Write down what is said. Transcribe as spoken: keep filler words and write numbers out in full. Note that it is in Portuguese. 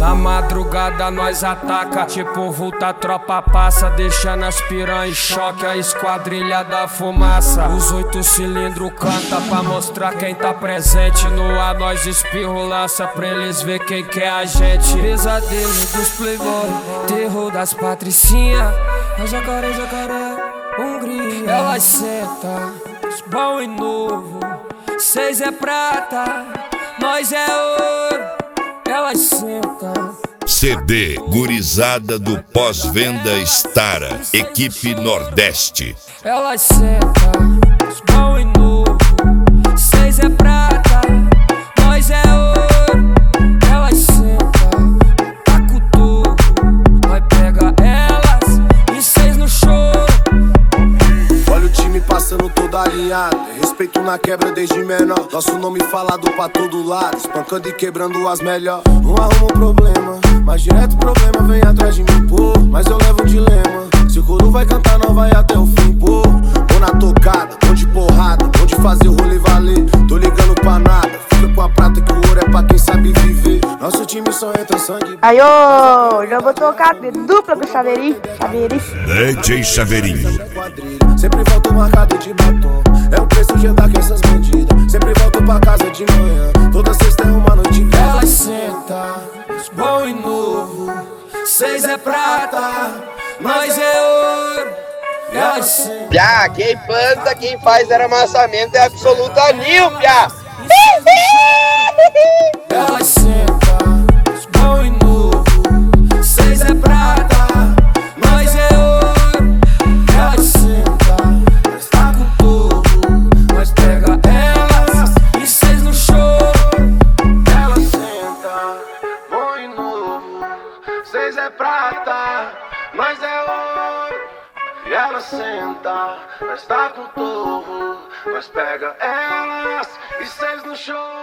Na madrugada nós ataca, tipo vulta, a tropa passa, deixando as piranha em choque, a esquadrilha da fumaça. Os oito cilindros canta pra mostrar quem tá presente. No ar nós espirro, lança pra eles ver quem que é a gente. Pesadelo dos playboy, terror das patricinha. É jacaré, jacaré, Hungria. Elas senta, bom e novo. Seis é prata, nós é ouro. Elas sentam. C D Gurizada do Pós-Venda Stara, equipe Nordeste. Elas sentam, bom e novo. Seis é prata, nós é ouro. Elas sentam, taca o touro. Nós pega elas e seis no choro. Olha o time passando todo alinhado, respeito na quebra desde menor. Nosso nome falado pra todo lado, espancando e quebrando as melhor. Não arruma um problema, mas direto o problema vem atrás de mim, pô. Mas eu levo um dilema, se o coro vai cantar não vai até o fim, pô. Ou na tocada, ou de porrada, ou de fazer o rolê valer. Tô ligando pra nada, fica com a prata que o ouro é pra quem sabe viver. Nosso time só entra sangue. Aí, ô, já vou tocar dupla pro Chaveirinho, Chaveirinho. D J Chaveirinho. Sempre volto marcado de batom, é o preço de andar com essas bandidas. Sempre volto pra casa de manhã, toda sexta é uma noite. Elas senta, bom e novo. Seis é prata, nós é ouro. Elas sentam. Piá, quem planta, quem faz aramassamento é absoluta nil, piá. Elas sentam, bom e novo. Seis é prata, nós é ouro. Elas sentam, nós tá com tudo. Nós pega elas e seis no choro. Elas sentam, bom e novo. Seis é prata, nós é ouro. E elas sentam, nós tá com torro. Nós pega elas e seis no choro.